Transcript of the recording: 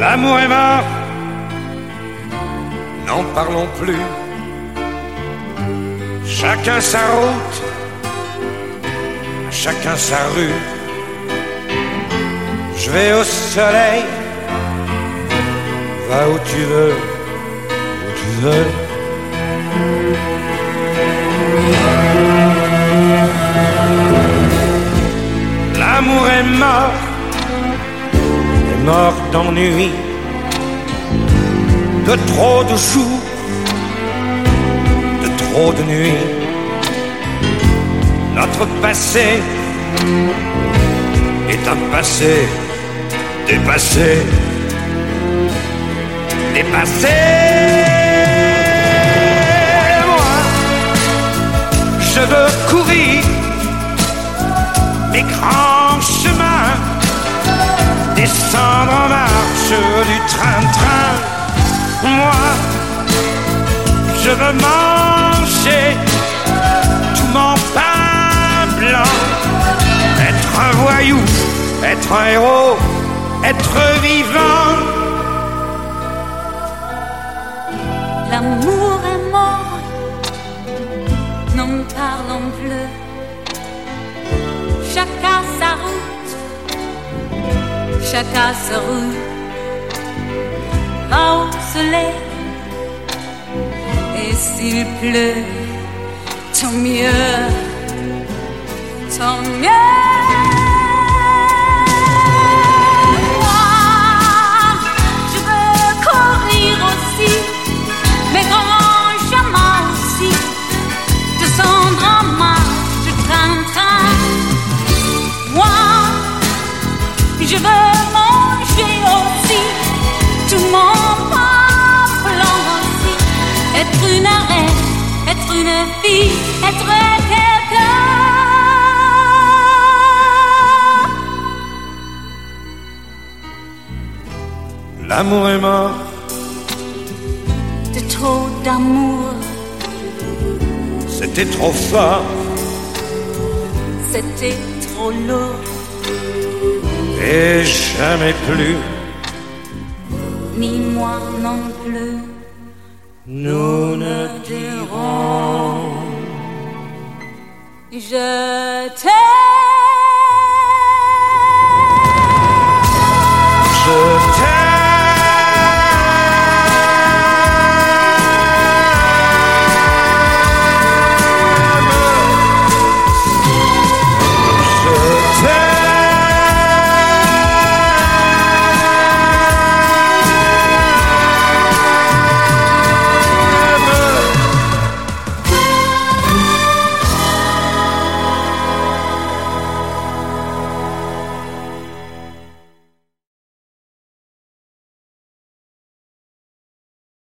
L'amour est mort, n'en parlons plus. Chacun sa route, chacun sa rue. Je vais au soleil, va où tu veux, où tu veux. L'amour est mort d'ennui, de trop de jours, de trop de nuits. Notre passé est un passé dépassé, dépassé. Moi, je veux courir mes grands chemins, descendre en marche du train-train. Moi, je veux manger tout mon pain blanc, être un voyou, être un héros, être vivant. L'amour est mort, n'en parlons plus. Chacun sa route, chacun sa rue. Va au soleil, et s'il pleut, tant mieux, tant mieux. Moi, je veux courir aussi, mais grands chemins aussi, descendre en marche de train-train. Moi, je veux manger aussi tout mon pain blanc aussi, être une reine, être une fille, être quelqu'un. L'amour est mort, de trop d'amour, c'était trop fort, c'était trop lourd, et jamais plus. ni moi non plus. Nous ne dirons Je t'aime.